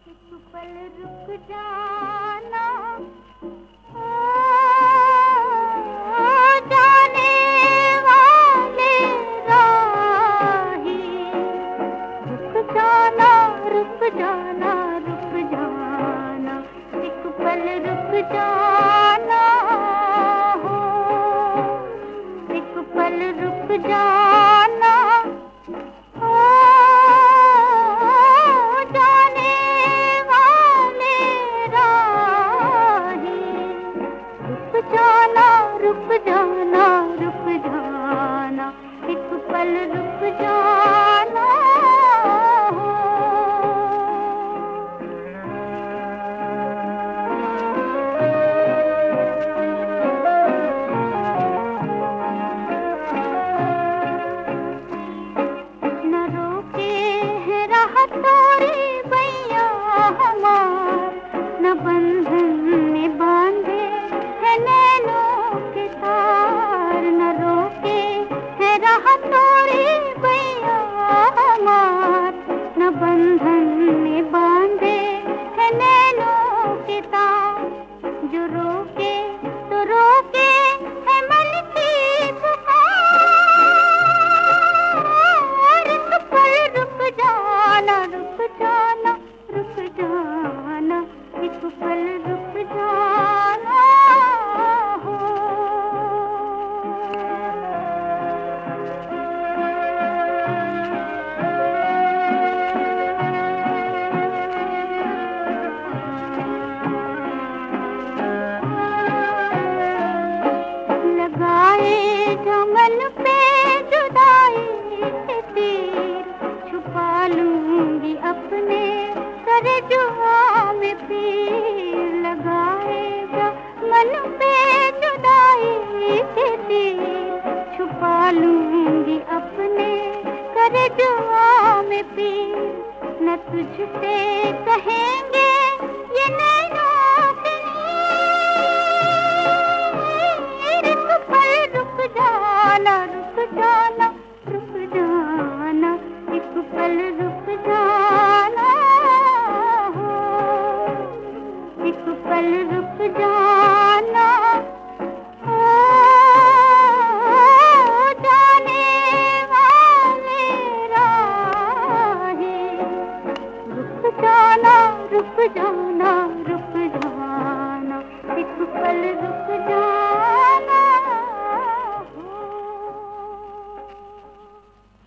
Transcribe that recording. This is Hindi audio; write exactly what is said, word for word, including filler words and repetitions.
एक पल रुक जाना, ओ जाने वाले राही। रुक जाना रुक जाना रुक जाना, एक पल रुक जाना हो, एक पल रुक जाना। रुक जाना रुक जाना, एक पल रुक जाना हो। न रोके है राह तोड़ी बैया हमार, न बंधन में बांधे है नैनों के तार। न रोके है राह तोड़ी बैया हमार, न बंधन में बांधे है नैनों के तार। जो रोके तो रोके है मन की पुकार। एक पल रुक जाना रुक जाना रुक जाना, एक पल रुक जाना हो। लगाए जमन पे जुदाई के तीर, छुपा लूंगी अपने करजुआ में पीर। लगाएगा मन पे जुदाई के तीर, छुपा लूंगी अपने करजुआ में पीर। न तुझसे कहेंगे ये नहीं